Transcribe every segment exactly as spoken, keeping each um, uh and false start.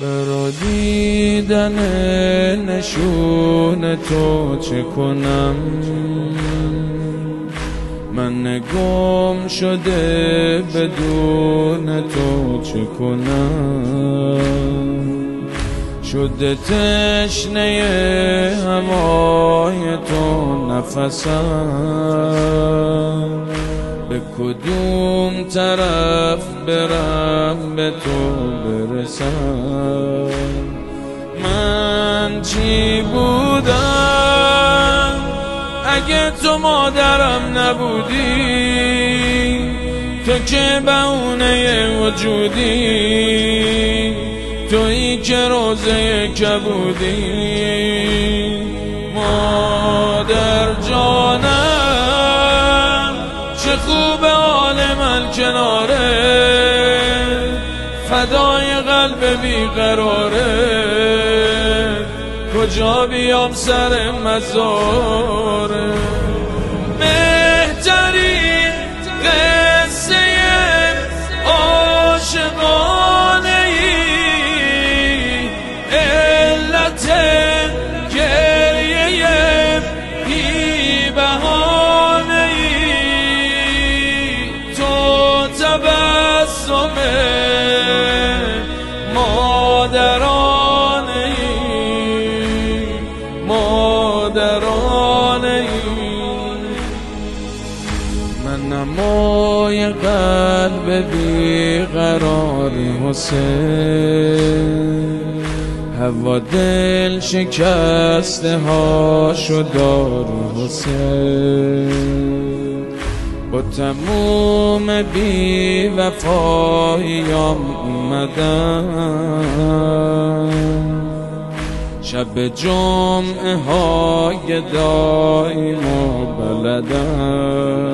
برا دیدن نشون تو چه کنم؟ من گم شده بدون تو چه کنم؟ شده تشنه هوای تو نفسم، به کدوم طرف برم به تو برسم؟ من چی بودم اگه تو مادرم نبودی؟ تو که بهونه وجودی، تویی که روزه کبودی. مادر جانم چه خوب حال من کناره، فدای قلب بیقراره. کجا بیام سر مزاره؟ بهترین قصه عاشقانه ای، علت گریه بی بهانه ای، تو تبسم مادرانه ای، مادرانه ای. من نمای قلب بیقرار حسین، هوا دل شکسته ها شدار حسین. با تموم بی وفاییام اومدم، شب جمعه های دایم و بلدم.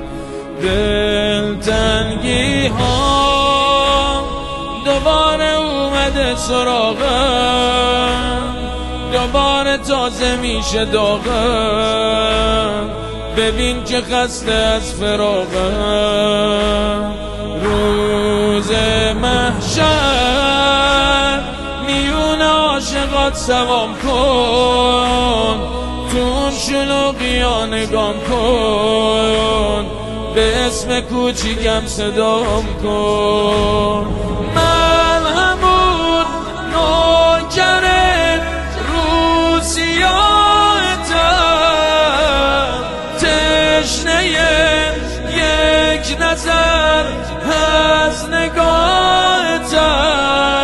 دلتنگی ها دوباره اومده سراغم، دوباره تازه میشه داغم. ببین که خسته از فراغم. روز محشر میون عاشقات سوام کن، تو اون شلوغیا نگام کن، به اسم کوچیکم صدام کن. من همون نوکر روسیاهتم، تشنه یک نظر از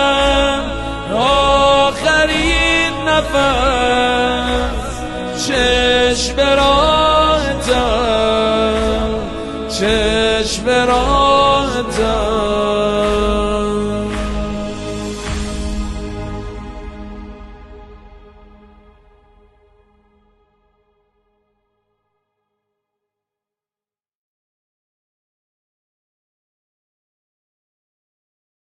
نگاهتم. آخرین نفس چه